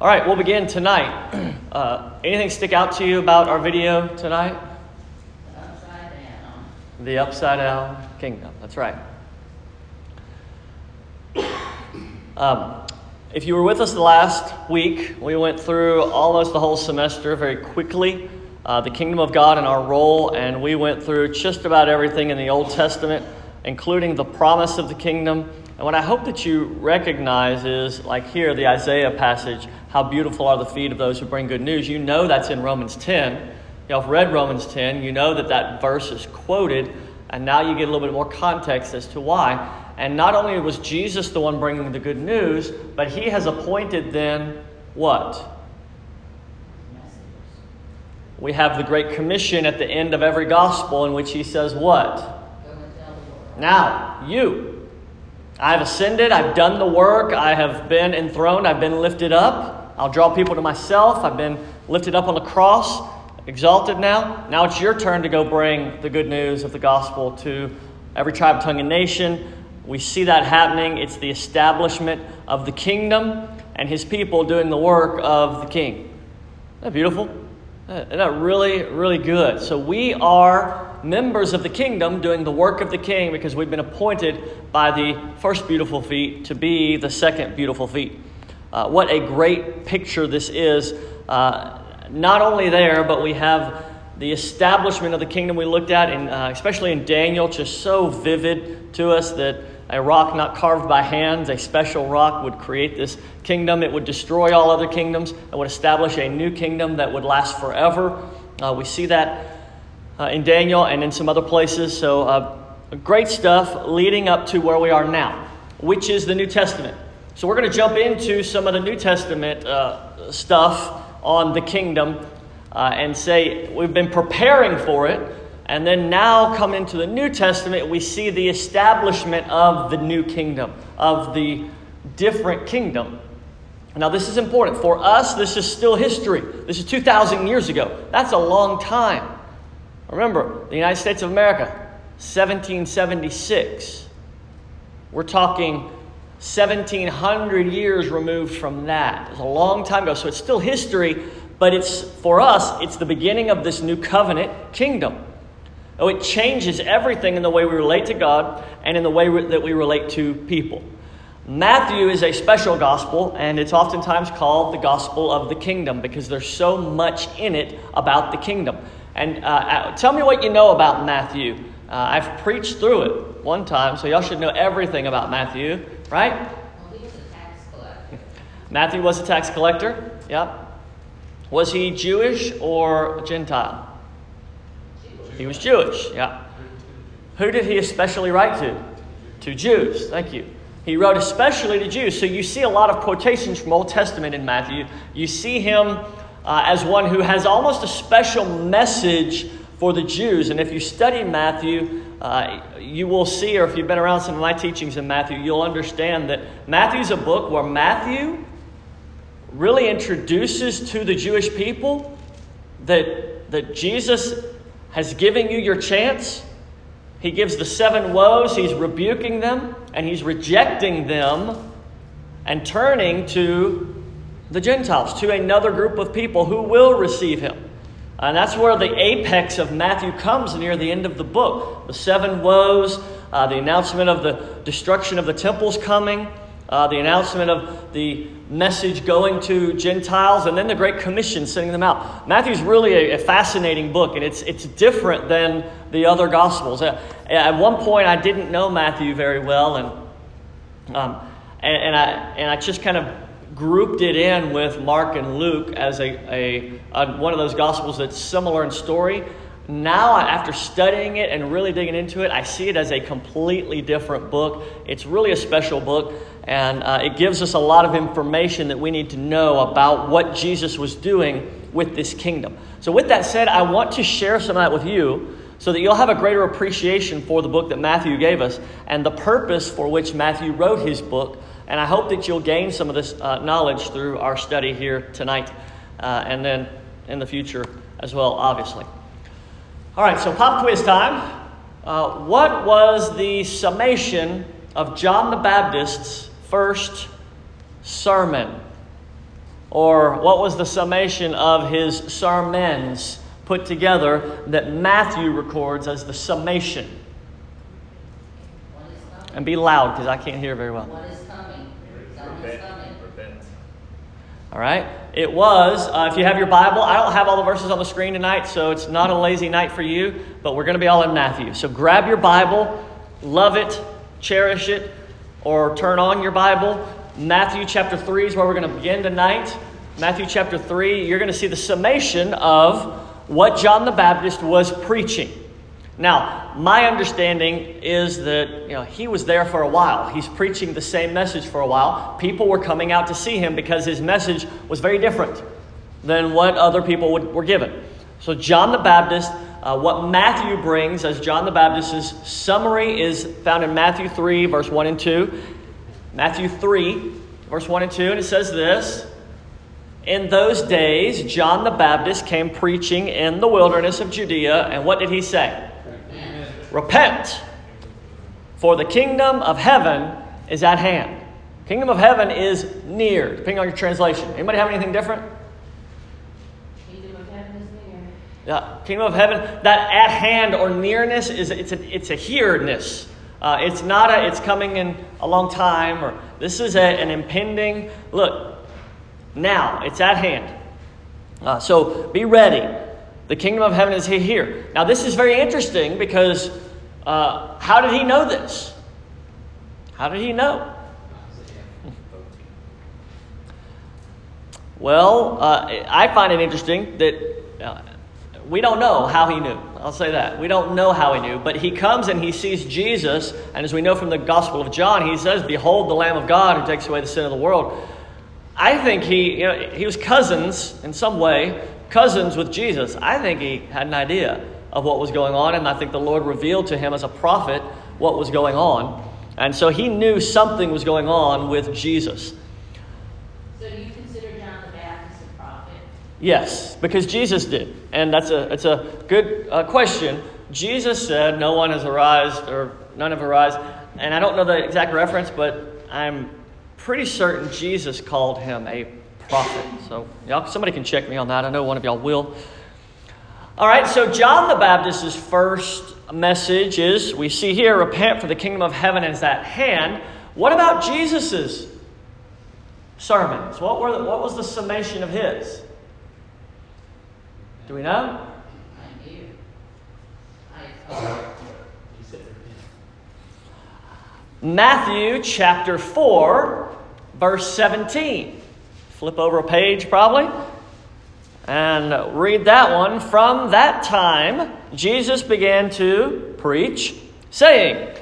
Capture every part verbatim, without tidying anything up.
All right, we'll begin tonight. Uh, anything stick out to you about our video tonight? The upside down. The upside down kingdom. That's right. Um, if you were with us the last week, we went through almost the whole semester very quickly, uh, the kingdom of God and our role, and we went through just about everything in the Old Testament, including the promise of the kingdom. And what I hope that you recognize is, like here, the Isaiah passage, how beautiful are the feet of those who bring good news. You know that's in Romans ten. Y'all have read Romans ten. You know that that verse is quoted, and now you get a little bit more context as to why. And not only was Jesus the one bringing the good news, but he has appointed then what? We have the Great Commission at the end of every gospel in which he says what? Go and tell the world. Now, you. I've ascended. I've done the work. I have been enthroned. I've been lifted up. I'll draw people to myself. I've been lifted up on the cross, exalted now. Now it's your turn to go bring the good news of the gospel to every tribe, tongue, and nation. We see that happening. It's the establishment of the kingdom and his people doing the work of the king. Isn't that beautiful? Isn't that really, really good? So we are members of the kingdom doing the work of the king because we've been appointed by the first beautiful feet to be the second beautiful feet. Uh, what a great picture this is. Uh, not only there, but we have the establishment of the kingdom we looked at, in, uh, especially in Daniel, just so vivid to us that a rock not carved by hands, a special rock, would create this kingdom. It would destroy all other kingdoms. It would establish a new kingdom that would last forever. Uh, we see that uh, in Daniel and in some other places. So uh, great stuff leading up to where we are now, which is the New Testament. So we're going to jump into some of the New Testament uh, stuff on the kingdom uh, and say we've been preparing for it. And then now come into the New Testament, we see the establishment of the new kingdom, of the different kingdom. Now this is important. For us, this is still history. This is two thousand years ago. That's a long time. Remember, the United States of America, seventeen seventy-six. We're talking seventeen hundred years removed from that. It's a long time ago. So it's still history, but it's for us, it's the beginning of this new covenant kingdom. Oh, it changes everything in the way we relate to God and in the way that we relate to people. Matthew is a special gospel, and it's oftentimes called the gospel of the kingdom because there's so much in it about the kingdom. And uh, tell me what you know about Matthew. Uh, I've preached through it one time, so y'all should know everything about Matthew, right? Well, he was a tax collector. Matthew was a tax collector, yeah. Was he Jewish or Gentile? He was Jewish, yeah. Who did he especially write to? To Jews, thank you. He wrote especially to Jews. So you see a lot of quotations from Old Testament in Matthew. You see him uh, as one who has almost a special message for the Jews. And if you study Matthew, uh, you will see, or if you've been around some of my teachings in Matthew, you'll understand that Matthew's a book where Matthew really introduces to the Jewish people that, that Jesus has given you your chance. He gives the seven woes. He's rebuking them and he's rejecting them and turning to the Gentiles, to another group of people who will receive him. And that's where the apex of Matthew comes near the end of the book. The seven woes, uh, the announcement of the destruction of the temple's coming, uh, the announcement of the message going to Gentiles, and then the Great Commission sending them out. Matthew's really a, a fascinating book, and it's it's different than the other Gospels. Uh, at one point, I didn't know Matthew very well, and um, and, and I and I just kind of grouped it in with Mark and Luke as a, a, a one of those Gospels that's similar in story. Now, after studying it and really digging into it, I see it as a completely different book. It's really a special book, and uh, it gives us a lot of information that we need to know about what Jesus was doing with this kingdom. So with that said, I want to share some of that with you so that you'll have a greater appreciation for the book that Matthew gave us and the purpose for which Matthew wrote his book. And I hope that you'll gain some of this uh, knowledge through our study here tonight uh, and then in the future as well, obviously. All right, so pop quiz time. Uh, what was the summation of John the Baptist's first sermon? Or what was the summation of his sermons put together that Matthew records as the summation? What is coming? And be loud because I can't hear very well. What is coming? Someone's Repent. coming. Repent. All right. It was, uh, if you have your Bible, I don't have all the verses on the screen tonight, so it's not a lazy night for you, but we're going to be all in Matthew. So grab your Bible, love it, cherish it, or turn on your Bible. Matthew chapter three is where we're going to begin tonight. Matthew chapter three, you're going to see the summation of what John the Baptist was preaching. Now, my understanding is that, you know, he was there for a while. He's preaching the same message for a while. People were coming out to see him because his message was very different than what other people would, were given. So John the Baptist, uh, what Matthew brings as John the Baptist's summary is found in Matthew three, verse one and two. Matthew three, verse one and two, and it says this: "In those days, John the Baptist came preaching in the wilderness of Judea, and what did he say? Repent, for the kingdom of heaven is at hand." Kingdom of heaven is near, depending on your translation. Anybody have anything different? Kingdom of heaven is near. Yeah, kingdom of heaven. That at hand or nearness is it's a it's a here-ness. Uh, it's not a it's coming in a long time, or this is a, an impending look. Now it's at hand. Uh, so be ready. The kingdom of heaven is here. Now this is very interesting because uh, how did he know this? How did he know? Well, uh, I find it interesting that uh, we don't know how he knew. I'll say that. We don't know how he knew. But he comes and he sees Jesus. And as we know from the Gospel of John, he says, "Behold the Lamb of God who takes away the sin of the world." I think he, you know, he was cousins in some way, cousins with Jesus. I think he had an idea of what was going on. And I think the Lord revealed to him as a prophet what was going on. And so he knew something was going on with Jesus. So do you consider John the Baptist a prophet? Yes, because Jesus did. And that's a it's a good uh, question. Jesus said, "No one has arisen, or none have arisen." And I don't know the exact reference, but I'm pretty certain Jesus called him a prophet. So y'all, somebody can check me on that. I know one of y'all will. All right, so John the Baptist's first message is, we see here, repent for the kingdom of heaven is at hand. What about Jesus's sermons? What were the, what was the summation of his? Do we know? I do. I uh, Matthew chapter four, verse seventeen. Flip over a page probably and read that one. "From that time, Jesus began to preach, saying,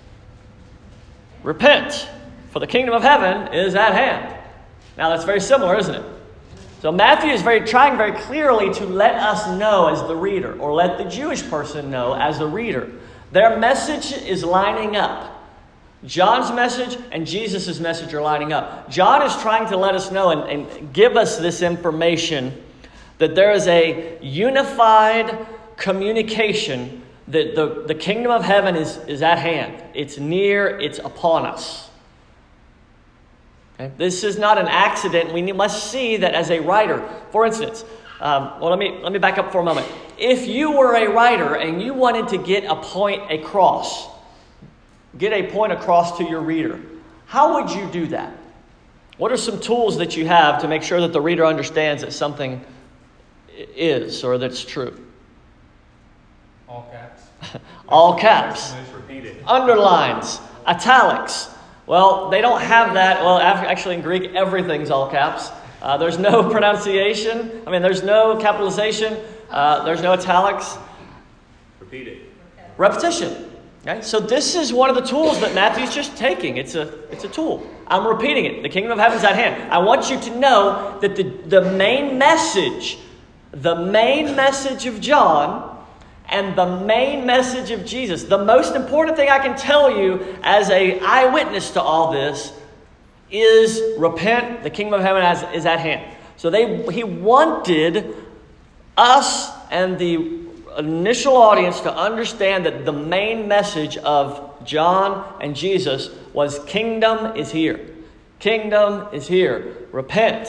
Repent, for the kingdom of heaven is at hand." Now that's very similar, isn't it? So Matthew is very trying very clearly to let us know as the reader, or let the Jewish person know as the reader. Their message is lining up. John's message and Jesus' message are lining up. John is trying to let us know and, and give us this information that there is a unified communication that the, the kingdom of heaven is, is at hand. It's near, it's upon us. Okay? This is not an accident. We must see that as a writer. For instance, um, well, let me let me back up for a moment. If you were a writer and you wanted to get a point across, get a point across to your reader, how would you do that? What are some tools that you have to make sure that the reader understands that something is or that's true? All caps. All caps. Repeat it. Underlines. Italics. Well, they don't have that. Well, actually in Greek, everything's all caps. Uh, there's no pronunciation. I mean, there's no capitalization. Uh, there's no italics. Repeat it. Repetition. Okay? So this is one of the tools that Matthew's just taking. It's a it's a tool. I'm repeating it. The kingdom of heaven's at hand. I want you to know that the, the main message, the main message of John and the main message of Jesus, the most important thing I can tell you as an eyewitness to all this is repent, the kingdom of heaven has, is at hand. So they he wanted us and the initial audience to understand that the main message of John and Jesus was kingdom is here. Kingdom is here. Repent.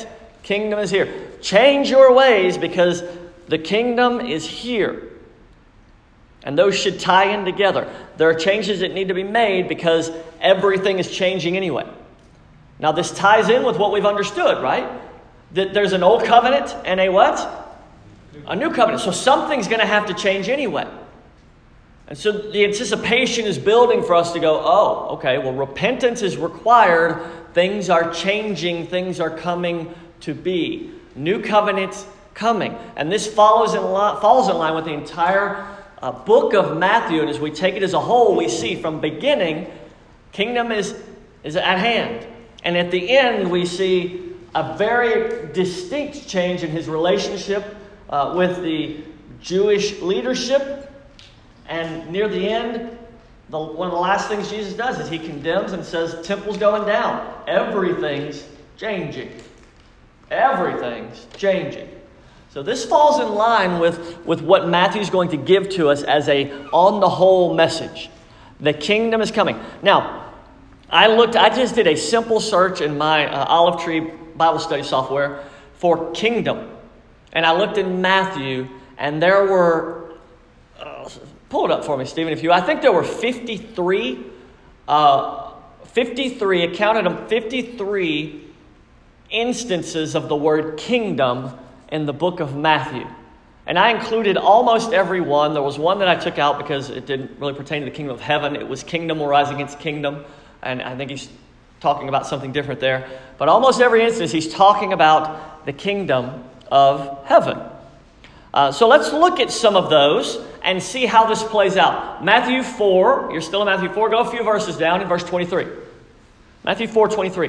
Kingdom is here. Change your ways because the kingdom is here. And those should tie in together. There are changes that need to be made because everything is changing anyway. Now this ties in with what we've understood, right? That there's an old covenant and a what? A new covenant. So something's going to have to change anyway. And so the anticipation is building for us to go, oh, okay, well, repentance is required. Things are changing. Things are coming to be. New covenants coming. And this follows in line, falls in line with the entire uh, book of Matthew. And as we take it as a whole, we see from beginning, kingdom is, is at hand. And at the end, we see a very distinct change in his relationship uh, with the Jewish leadership. And near the end, the, one of the last things Jesus does is he condemns and says, temple's going down. Everything's changing. Everything's changing. So this falls in line with, with what Matthew's going to give to us as a on the whole message. The kingdom is coming. Now, I looked, I just did a simple search in my uh, Olive Tree Bible study software for kingdom. And I looked in Matthew, and there were, uh, pull it up for me, Stephen, if you, I think there were fifty-three, uh, fifty-three, I counted them, fifty-three instances of the word kingdom in the book of Matthew. And I included almost every one. There was one that I took out because it didn't really pertain to the kingdom of heaven. It was kingdom will rise against kingdom. And I think he's talking about something different there. But almost every instance, he's talking about the kingdom of heaven. Uh, so let's look at some of those and see how this plays out. Matthew four, you're still in Matthew four. Go a few verses down in verse twenty-three. Matthew four twenty-three.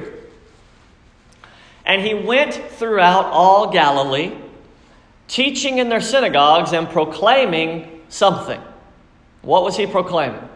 And he went throughout all Galilee, teaching in their synagogues and proclaiming something. What was he proclaiming?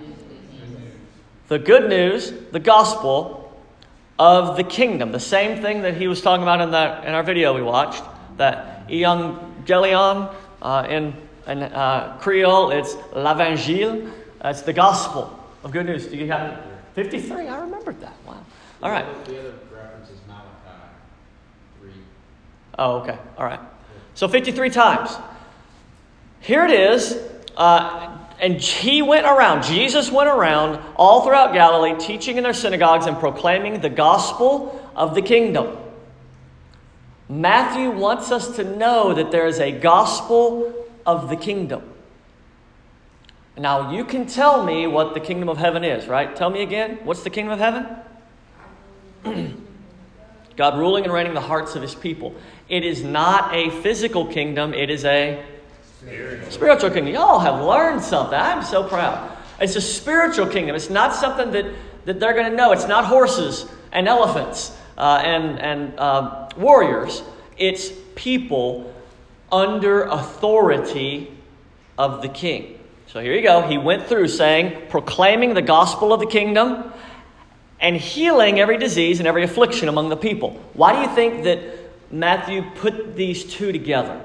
The good news, the gospel of the kingdom. The same thing that he was talking about in that in our video we watched. That Evangelion uh, in, in uh, Creole, it's l'Evangile. Uh, it's the gospel of good news. Do you have fifty-three? I remembered that. Wow. All right. The other reference is Malachi three. Oh, okay. All right. So fifty-three times. Here it is. Uh, and he went around, Jesus went around all throughout Galilee, teaching in their synagogues and proclaiming the gospel of the kingdom. Matthew wants us to know that there is a gospel of the kingdom. Now, you can tell me what the kingdom of heaven is, right? Tell me again. What's the kingdom of heaven? God ruling and reigning the hearts of his people. It is not a physical kingdom. It is a spiritual, spiritual kingdom. Y'all have learned something. I'm so proud. It's a spiritual kingdom. It's not something that, that they're going to know. It's not horses and elephants uh, and, and uh, warriors. It's people under authority of the king. So here you go. He went through saying, proclaiming the gospel of the kingdom and healing every disease and every affliction among the people. Why do you think that Matthew put these two together?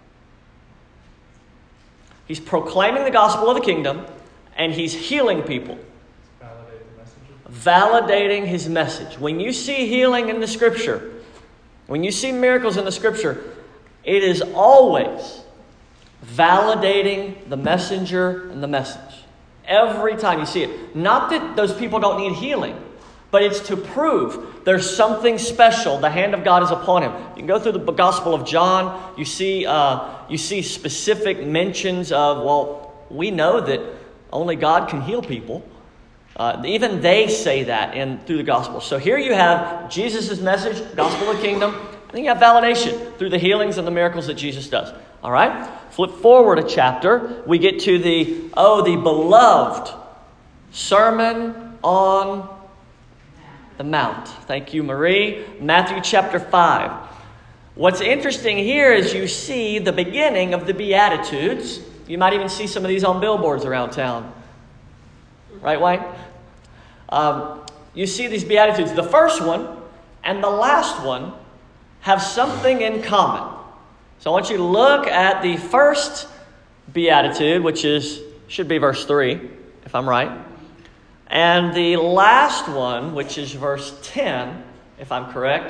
He's proclaiming the gospel of the kingdom and he's healing people. Validate the messenger. Validating his message. When you see healing in the scripture, when you see miracles in the scripture, it is always validating the messenger and the message. Every time you see it. Not that those people don't need healing, but it's to prove there's something special. The hand of God is upon him. You can go through the Gospel of John. You see, uh, you see specific mentions of, well, we know that only God can heal people. Uh, even they say that in through the Gospel. So here you have Jesus' message, gospel of the kingdom. And then you have validation through the healings and the miracles that Jesus does. All right? Flip forward a chapter. We get to the, oh, the beloved Sermon on the Mount. Thank you, Marie. Matthew chapter five. What's interesting here is you see the beginning of the Beatitudes. You might even see some of these on billboards around town. Right, Wayne? Um, you see these Beatitudes. The first one and the last one have something in common. So I want you to look at the first Beatitude, which is should be verse three, if I'm right. And the last one, which is verse ten, if I'm correct,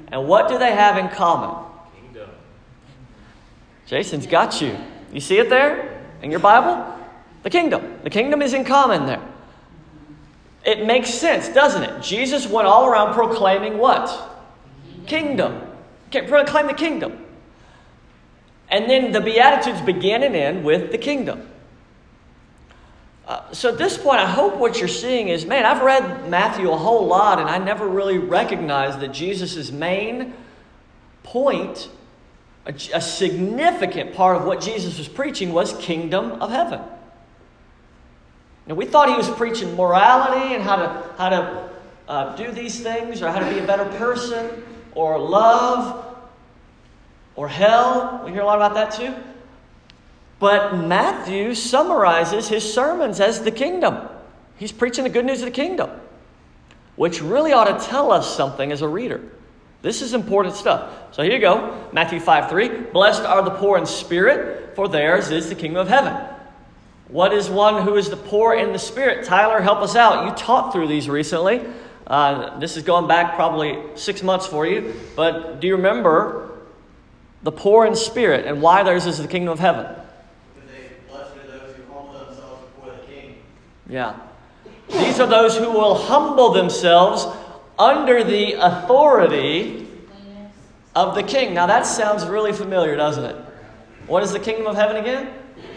And what do they have in common? Kingdom. Jason's got you. You see it there in your Bible? The kingdom. The kingdom is in common there. It makes sense, doesn't it? Jesus went all around proclaiming what? Kingdom. Proclaim the kingdom. And then the Beatitudes begin and end with the kingdom. Uh, so at this point, I hope what you're seeing is, man, I've read Matthew a whole lot, and I never really recognized that Jesus' main point, a, a significant part of what Jesus was preaching, was kingdom of heaven. Now, we thought he was preaching morality and how to how to uh, do these things, or how to be a better person, or love, or hell. We hear a lot about that too. But Matthew summarizes his sermons as the kingdom. He's preaching the good news of the kingdom, which really ought to tell us something as a reader. This is important stuff. So here you go. Matthew five three. Blessed are the poor in spirit, for theirs is the kingdom of heaven. What is one who is the poor in the spirit? Tyler, help us out. You taught through these recently. Uh, this is going back probably six months for you. But do you remember the poor in spirit and why theirs is the kingdom of heaven? Because they blessed are those who humble themselves before the king. Yeah. These are those who will humble themselves under the authority of the king. Now that sounds really familiar, doesn't it? What is the kingdom of heaven again?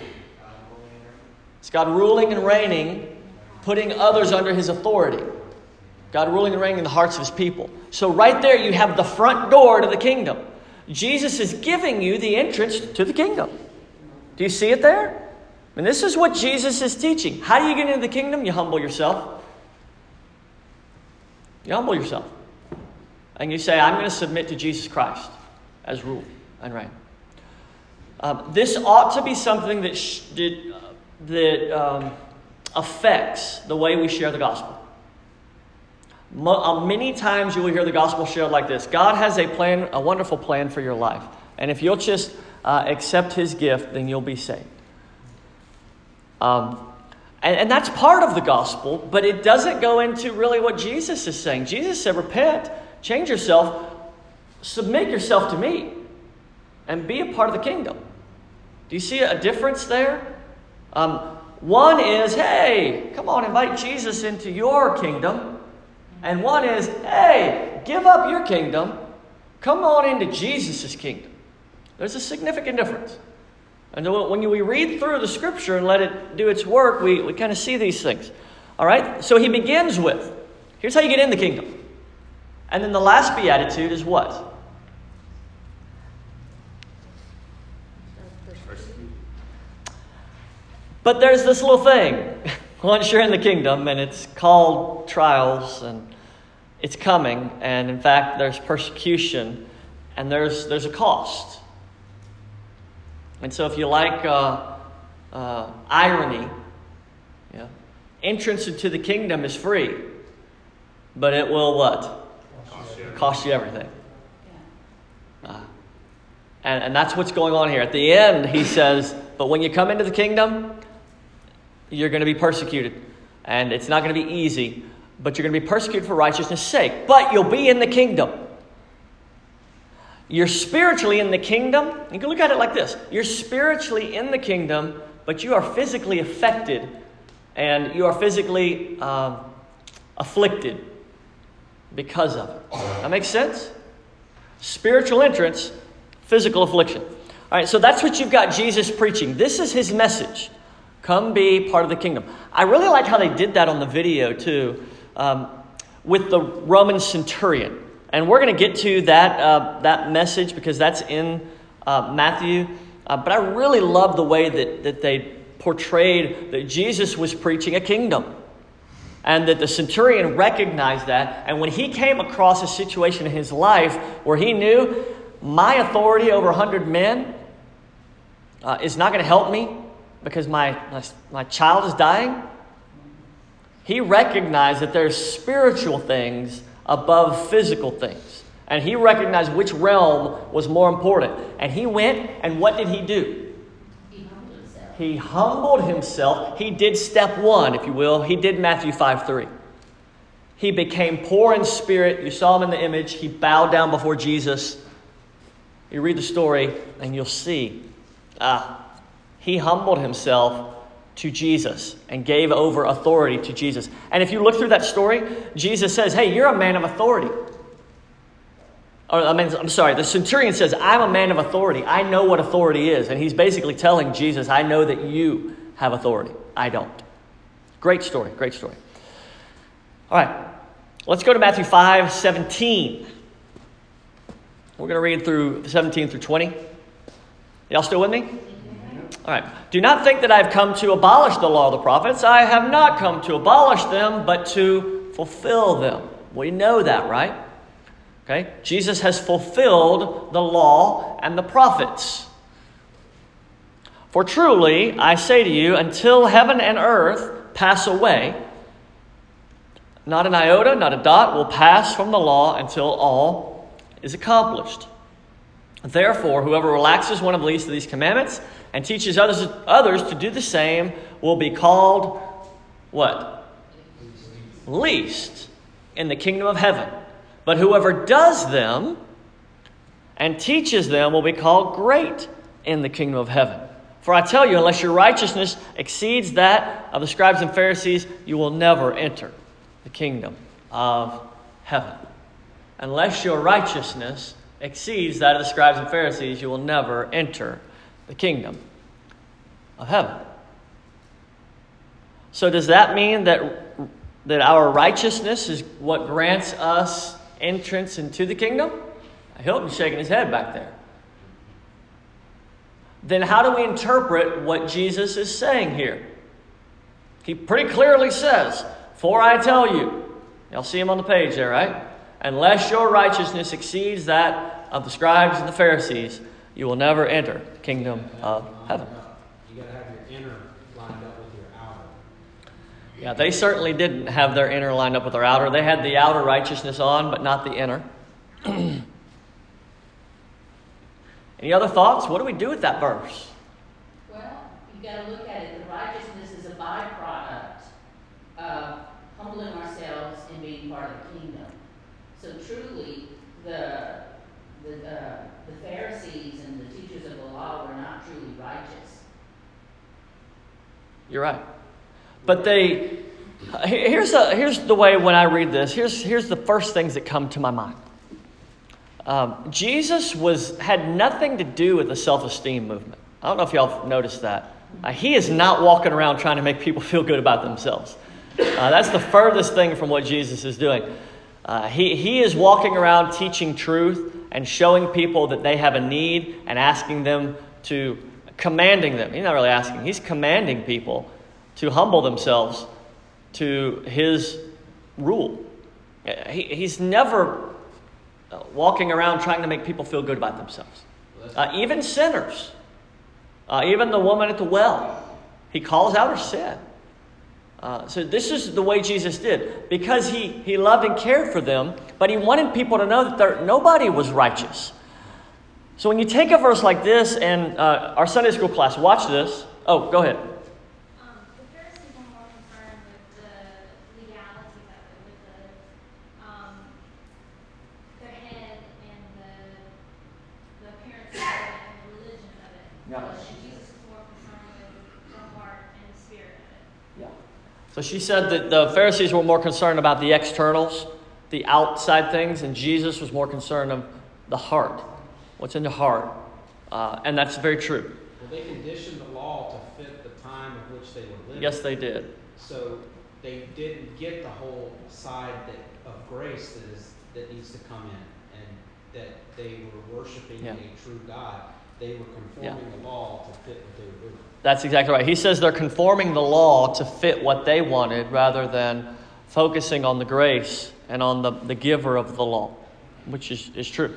It's God ruling and reigning, putting others under his authority. God ruling and reigning in the hearts of his people. So right there you have the front door to the kingdom. Jesus is giving you the entrance to the kingdom. Do you see it there? And this is what Jesus is teaching. How do you get into the kingdom? You humble yourself. You humble yourself. And you say, I'm going to submit to Jesus Christ as rule and reign. Um, this ought to be something that, sh- that, uh, that um, affects the way we share the gospel. Mo- uh, many times you will hear the gospel shared like this. God has a plan, a wonderful plan for your life. And if you'll just uh, accept his gift, then you'll be saved. Um, and, and that's part of the gospel, but it doesn't go into really what Jesus is saying. Jesus said, repent, change yourself, submit yourself to me, and be a part of the kingdom. Do you see a difference there? Um, one is, hey, come on, invite Jesus into your kingdom. And one is, hey, give up your kingdom. Come on into Jesus' kingdom. There's a significant difference. And when we read through the scripture and let it do its work, we, we kind of see these things. All right? So he begins with, here's how you get in the kingdom. And then the last beatitude is what? But there's this little thing. Once you're in the kingdom, and it's called trials, and it's coming. And in fact, there's persecution, and there's there's a cost. And so if you like uh, uh, irony, yeah, entrance into the kingdom is free, but it will what? Cost you, Cost you everything. Uh, and, and that's what's going on here. At the end, he says, but when you come into the kingdom, you're going to be persecuted. And it's not going to be easy, but you're going to be persecuted for righteousness' sake. But you'll be in the kingdom. You're spiritually in the kingdom. You can look at it like this. You're spiritually in the kingdom, but you are physically affected and you are physically um, afflicted because of it. That makes sense? Spiritual entrance, physical affliction. All right, so that's what you've got Jesus preaching. This is his message. Come be part of the kingdom. I really like how they did that on the video too, um, with the Roman centurion. And we're going to get to that uh, that message because that's in uh, Matthew. Uh, but I really love the way that, that they portrayed that Jesus was preaching a kingdom. And that the centurion recognized that. And when he came across a situation in his life where he knew my authority over a hundred men uh, is not going to help me because my, my, my child is dying, he recognized that there's spiritual things above physical things. And he recognized which realm was more important. And he went, and what did he do? He humbled himself. He humbled himself. He did step one, if you will. He did Matthew five three. He became poor in spirit. You saw him in the image. He bowed down before Jesus. You read the story and you'll see. Ah, he humbled himself to Jesus and gave over authority to Jesus. And if you look through that story, Jesus says, hey, you're a man of authority. Or, I mean, I'm sorry, the centurion says, I'm a man of authority. I know what authority is. And he's basically telling Jesus, I know that you have authority. I don't. Great story, great story. All right, let's go to Matthew five seventeen. We're going to read through seventeen through twenty. Y'all still with me? All right. Do not think that I have come to abolish the law of the prophets. I have not come to abolish them, but to fulfill them. We know that, right? Okay. Jesus has fulfilled the law and the prophets. For truly, I say to you, until heaven and earth pass away, not an iota, not a dot will pass from the law until all is accomplished. Therefore, whoever relaxes one of the least of these commandments and teaches others, others to do the same will be called what? Least in the kingdom of heaven. But whoever does them and teaches them will be called great in the kingdom of heaven. For I tell you, unless your righteousness exceeds that of the scribes and Pharisees, you will never enter the kingdom of heaven. Unless your righteousness exceeds that of the scribes and Pharisees, you will never enter the kingdom of heaven. So does that mean that, that our righteousness is what grants us entrance into the kingdom? Hilton's shaking his head back there. Then how do we interpret what Jesus is saying here? He pretty clearly says, for I tell you, y'all see him on the page there, right? Unless your righteousness exceeds that of the scribes and the Pharisees, you will never enter the kingdom of heaven. You got to have your inner lined up with your outer. Yeah, they certainly didn't have their inner lined up with their outer. They had the outer righteousness on, but not the inner. Any other thoughts? What do we do with that verse? Well, you got to look at it. The righteousness is a byproduct of humbling ourselves and being part of the kingdom. So truly, the the uh, the Pharisees and the teachers of the law were not truly righteous. You're right. But they, here's the, here's the way when I read this, here's, here's the first things that come to my mind. Um, Jesus was had nothing to do with the self-esteem movement. I don't know if y'all have noticed that. Uh, he is not walking around trying to make people feel good about themselves. Uh, that's the furthest thing from what Jesus is doing. Uh, he, he is walking around teaching truth and showing people that they have a need and asking them to, commanding them. He's not really asking. He's commanding people to humble themselves to his rule. He, he's never walking around trying to make people feel good about themselves. Uh, even sinners. Uh, even the woman at the well. He calls out her sin. Uh, so this is the way Jesus did. Because he, he loved and cared for them, but he wanted people to know that there, nobody was righteous. So when you take a verse like this, and uh, our Sunday school class, watch this. Oh, go ahead. Um, the Pharisees were more concerned with the legalities of it, with the, um, their head and the, the appearance of it and the religion of it. Yeah. Whereas Jesus was more concerned with the heart and the spirit of it. Yeah. So she said that the Pharisees were more concerned about the externals, the outside things, and Jesus was more concerned of the heart. What's in the heart. Uh, and that's very true. Well, they conditioned the law to fit the time of which they were living. Yes, they did. So they didn't get the whole side that, of grace that is that needs to come in, and that they were worshiping Yeah. a true God. They were conforming Yeah. the law to fit what they were doing. That's exactly right. He says they're conforming the law to fit what they wanted rather than focusing on the grace and on the, the giver of the law, which is, is true.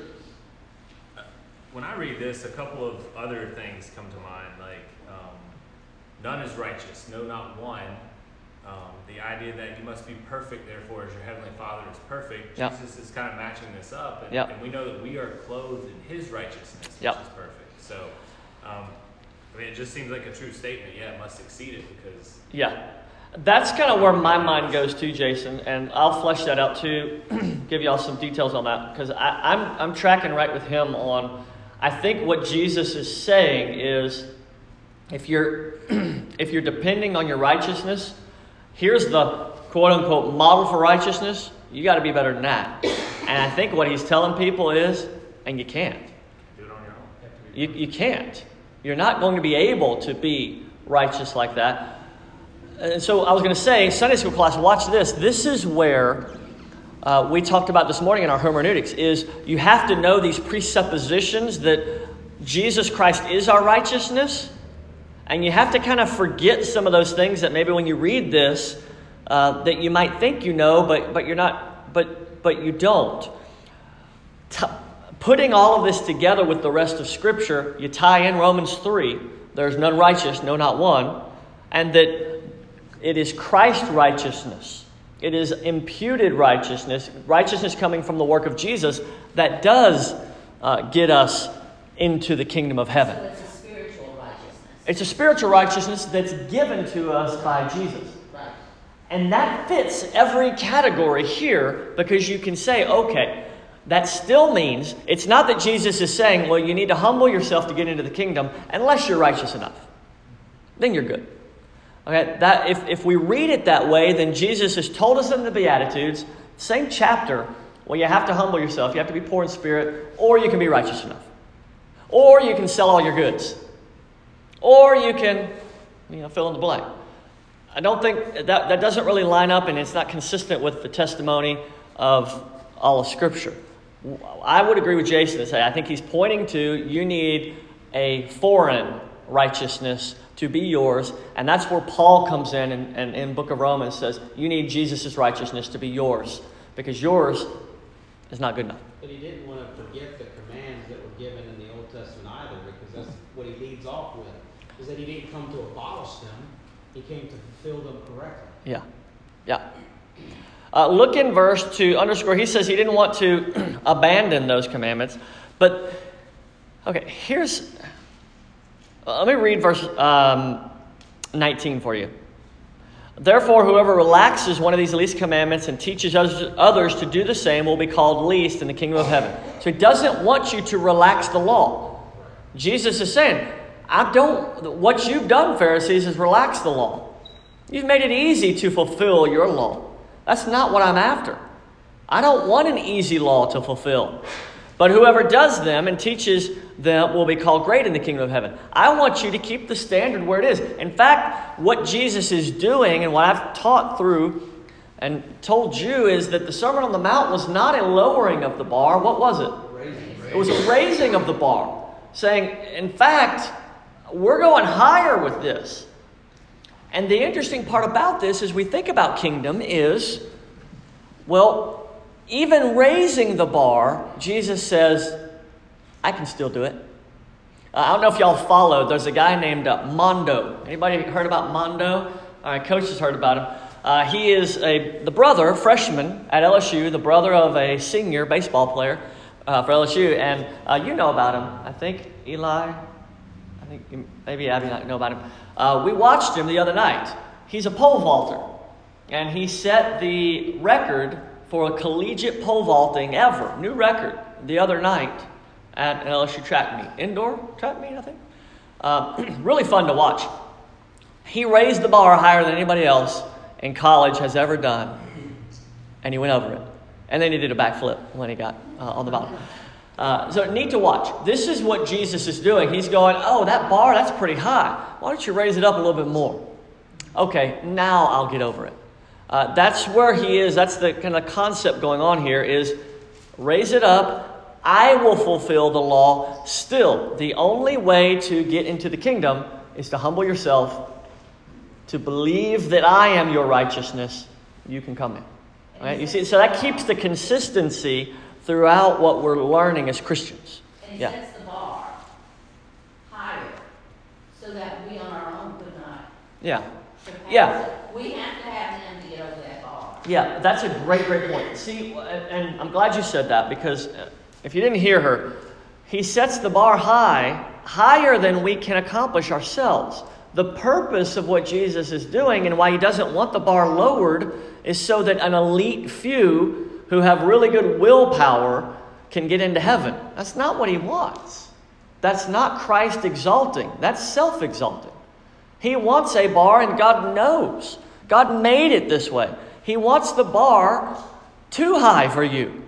When I read this, a couple of other things come to mind, like um, none is righteous, no, not one. Um, the idea that you must be perfect, therefore, as your heavenly Father is perfect. Yep. Jesus is kind of matching this up, and, Yep. and we know that we are clothed in His righteousness, which Yep. is perfect. So, um, I mean, it just seems like a true statement. Yeah, it must exceed it because Yeah. That's kind of where my mind goes to, Jason, and I'll flesh that out too, give y'all some details on that, because I'm, I'm tracking right with him on, I think what Jesus is saying is, if you're, if you're depending on your righteousness, here's the quote-unquote model for righteousness, you got to be better than that. And I think what he's telling people is, and you can't. Do it on your own. You, you can't. You're not going to be able to be righteous like that. And so I was going to say, Sunday school class, watch this. This is where uh, we talked about this morning in our hermeneutics, is you have to know these presuppositions that Jesus Christ is our righteousness. And you have to kind of forget some of those things that maybe when you read this, uh, that you might think you know, but but you're not, but but you don't. T- putting all of this together with the rest of Scripture, you tie in Romans three. There's none righteous, no, not one, and that it is Christ's righteousness. It is imputed righteousness, righteousness coming from the work of Jesus, that does uh, get us into the kingdom of heaven. So it's a spiritual righteousness. It's a spiritual righteousness that's given to us by Jesus. Right. And that fits every category here, because you can say, okay, that still means, it's not that Jesus is saying, well, you need to humble yourself to get into the kingdom unless you're righteous enough. Then you're good. Okay, that if, if we read it that way, then Jesus has told us in the Beatitudes, same chapter, well, you have to humble yourself. You have to be poor in spirit, or you can be righteous enough. Or you can sell all your goods. Or you can, you know, fill in the blank. I don't think that, that doesn't really line up, and it's not consistent with the testimony of all of Scripture. I would agree with Jason and say, I think he's pointing to, you need a foreign righteousness to be yours. And that's where Paul comes in and, and in the book of Romans says, you need Jesus' righteousness to be yours, because yours is not good enough. But he didn't want to forget the commands that were given in the Old Testament either, because that's what he leads off with, is that he didn't come to abolish them, he came to fulfill them correctly. Yeah, yeah. Uh, look in verse two, underscore, he says he didn't want to abandon those commandments. But, okay, here's, uh, let me read verse um, nineteen for you. Therefore, whoever relaxes one of these least commandments and teaches others to do the same will be called least in the kingdom of heaven. So he doesn't want you to relax the law. Jesus is saying, I don't, what you've done, Pharisees, is relax the law. You've made it easy to fulfill your law. That's not what I'm after. I don't want an easy law to fulfill. But whoever does them and teaches them will be called great in the kingdom of heaven. I want you to keep the standard where it is. In fact, what Jesus is doing and what I've taught through and told you is that the Sermon on the Mount was not a lowering of the bar. What was it? Raising. It was a raising of the bar. Saying, in fact, we're going higher with this. And the interesting part about this as we think about kingdom is, well, even raising the bar, Jesus says, I can still do it. Uh, I don't know if y'all followed. There's a guy named uh, Mondo. Anybody heard about Mondo? All right, Coach has heard about him. Uh, he is a the brother, freshman at L S U, the brother of a senior baseball player uh, for L S U. And uh, you know about him, I think. Eli, I think you, maybe Abby not know about him. Uh, we watched him the other night. He's a pole vaulter. And he set the record for a collegiate pole vaulting ever, new record, the other night at an L S U track meet. Indoor track meet, I think. Uh, really fun to watch. He raised the bar higher than anybody else in college has ever done. And he went over it. And then he did a backflip when he got uh, on the bottom. Uh, so neat to watch. This is what Jesus is doing. He's going, oh, that bar, that's pretty high. Why don't you raise it up a little bit more? Okay, now I'll get over it. Uh, that's where he is. That's the kind of concept going on here is raise it up. I will fulfill the law. Still, the only way to get into the kingdom is to humble yourself, to believe that I am your righteousness. You can come in. All right? You see, so that keeps the consistency throughout what we're learning as Christians. And he Yeah. sets the bar higher so that we on our own could not Yeah. surpass Yeah. it. We have to have him to get over that bar. Yeah, that's a great, great point. See, and I'm glad you said that because if you didn't hear her, he sets the bar high, higher than we can accomplish ourselves. The purpose of what Jesus is doing and why he doesn't want the bar lowered is so that an elite few who have really good willpower can get into heaven. That's not what he wants. That's not Christ exalting. That's self-exalting. He wants a bar, and God knows. God made it this way. He wants the bar too high for you,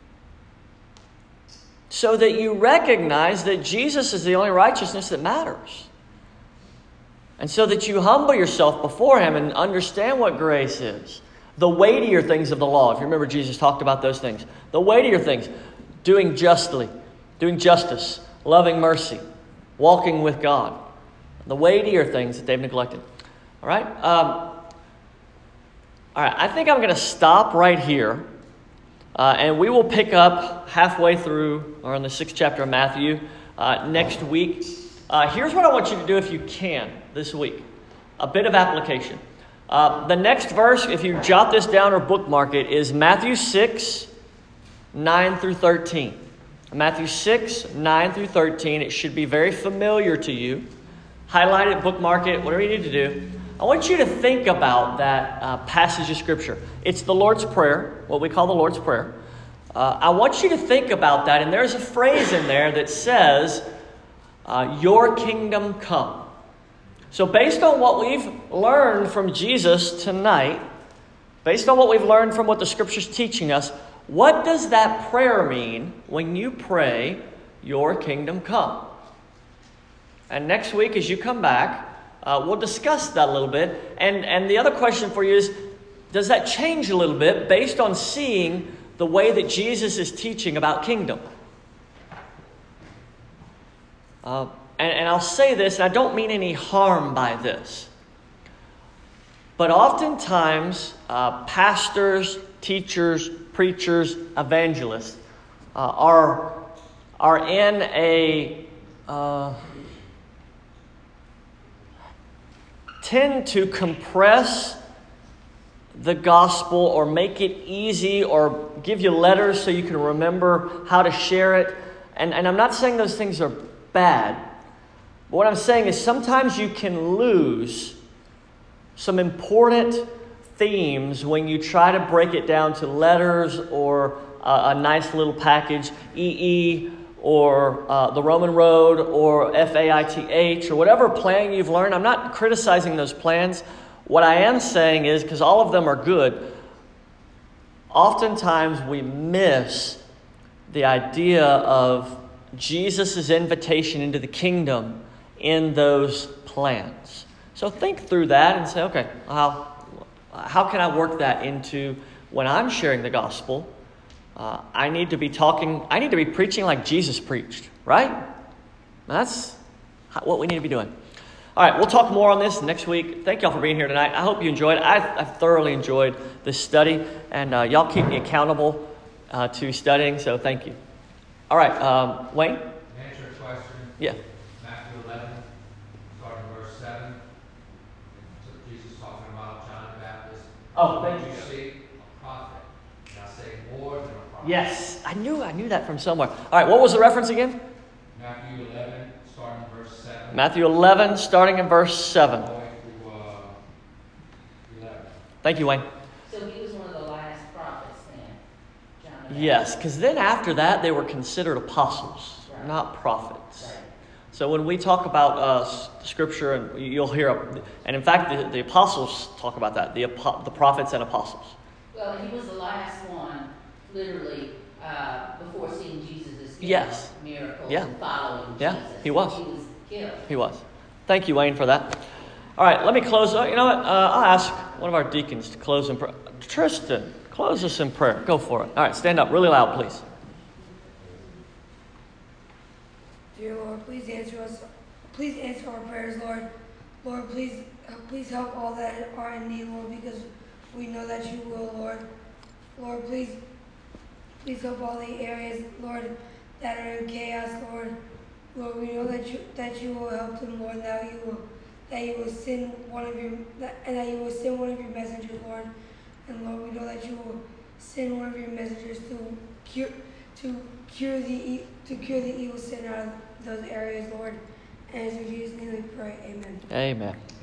so that you recognize that Jesus is the only righteousness that matters. And so that you humble yourself before him and understand what grace is. The weightier things of the law. If you remember, Jesus talked about those things. The weightier things. Doing justly. Doing justice. Loving mercy. Walking with God. The weightier things that they've neglected. All right? Um, all right. I think I'm going to stop right here. Uh, and we will pick up halfway through, or in the sixth chapter of Matthew, uh, next week. Uh, here's what I want you to do if you can this week. A bit of application. Uh, the next verse, if you jot this down or bookmark it, is Matthew six, nine through thirteen. Matthew six, nine through thirteen. It should be very familiar to you. Highlight it, bookmark it, whatever you need to do. I want you to think about that uh, passage of Scripture. It's the Lord's Prayer, what we call the Lord's Prayer. Uh, I want you to think about that, and there's a phrase in there that says, uh, your kingdom come. So based on what we've learned from Jesus tonight, based on what we've learned from what the Scripture's teaching us, what does that prayer mean when you pray, your kingdom come? And next week as you come back, Uh, we'll discuss that a little bit. And, and the other question for you is, does that change a little bit based on seeing the way that Jesus is teaching about kingdom? Uh, and, and I'll say this, and I don't mean any harm by this. But oftentimes, uh, pastors, teachers, preachers, evangelists uh, are, are in a... Uh, tend to compress the gospel or make it easy or give you letters so you can remember how to share it. And, and I'm not saying those things are bad. But what I'm saying is sometimes you can lose some important themes when you try to break it down to letters or a, a nice little package, E E, or uh, the Roman Road, or F A I T H, or whatever plan you've learned. I'm not criticizing those plans. What I am saying is, because all of them are good, oftentimes we miss the idea of Jesus' invitation into the kingdom in those plans. So think through that and say, okay, how, how can I work that into when I'm sharing the gospel? Uh, I need to be talking, I need to be preaching like Jesus preached, right? That's what we need to be doing. All right, we'll talk more on this next week. Thank y'all for being here tonight. I hope you enjoyed it. I, I thoroughly enjoyed this study, and uh, y'all keep me accountable uh, to studying, so thank you. All right, um, Wayne? Answer a question. Yeah. Matthew eleven, starting verse seven. Jesus talking about John the Baptist. Oh, thank you. You see a prophet. And I say more than a prophet. Yes, I knew I knew that from somewhere. All right, what was the reference again? Matthew eleven, starting verse seven. Matthew eleven, starting in verse seven. All the way through uh, eleven. Thank you, Wayne. So he was one of the last prophets then, John the Baptist. Yes, because then after that, they were considered apostles, Right. not prophets. Right. So when we talk about uh, Scripture, and you'll hear, and in fact, the, the apostles talk about that, the, the prophets and apostles. Well, he was the last one, literally, uh, before seeing Jesus' Yes. miracles Yeah. and following Yeah, Jesus. he was. He was killed. He was. Thank you, Wayne, for that. All right, let me close. Uh, you know what? Uh, I'll ask one of our deacons to close in prayer. Tristan, close us in prayer. Go for it. All right, stand up really loud, please. Dear Lord, please answer us. Please answer our prayers, Lord. Lord, please, uh, please help all that are in need, Lord, because we know that you will, Lord. Lord, please, please help all the areas, Lord, that are in chaos, Lord. Lord, we know that you that you will help them, Lord. That you will that you will send one of your that, and that you will send one of your messengers, Lord. And Lord, we know that you will send one of your messengers to cure to cure the e- to cure the evil sin out of those areas, Lord. And it's in Jesus' name we pray. Amen. Amen.